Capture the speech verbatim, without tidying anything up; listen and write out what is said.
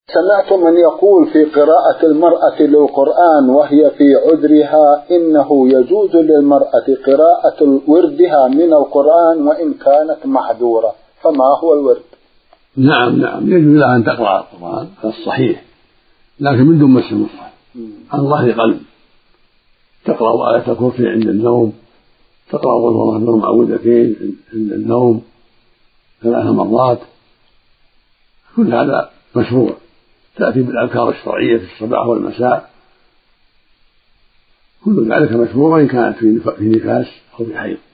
سمعت من يقول في قراءة المرأة للقرآن وهي في عذرها إنه يجوز للمرأة قراءة وردها من القرآن وإن كانت معذورة، فما هو الورد؟ نعم نعم يجوز لها أن تقرأ القرآن هذا الصحيح، لكن من دون مس المصحف، عن ظهر قلب، تقرأ آية الكرسي عند النوم، تقرأ قل هو الله أحد معوذتين عند النوم ثلاث مرات، كل هذا مشروع، تأتي بالأذكار الشرعية في الصباح والمساء، كل ذلك مشروع وإن كانت في نفاس أو في حيض.